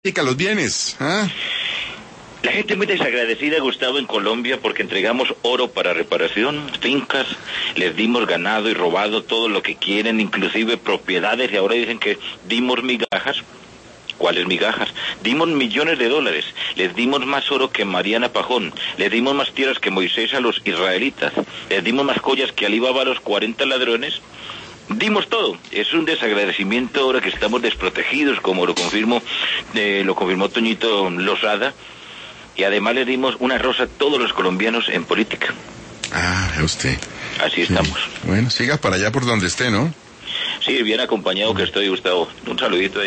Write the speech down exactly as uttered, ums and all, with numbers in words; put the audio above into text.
los bienes, ¿ah? La gente muy desagradecida, Gustavo, en Colombia, porque entregamos oro para reparación, fincas, les dimos ganado y robado todo lo que quieren, inclusive propiedades, y ahora dicen que dimos migajas. ¿Cuáles migajas? Dimos millones de dólares, les dimos más oro que Mariana Pajón, les dimos más tierras que Moisés a los israelitas, les dimos más joyas que Alí Baba a los cuarenta ladrones. Dimos todo. Es un desagradecimiento ahora que estamos desprotegidos, como lo confirmó, eh, lo confirmó Toñito Lozada, y además le dimos una rosa a todos los colombianos en política. Ah, ve usted. Así Sí. estamos. Bueno, siga para allá por donde esté, ¿no? Sí, bien acompañado que estoy, Gustavo. Un saludito ahí.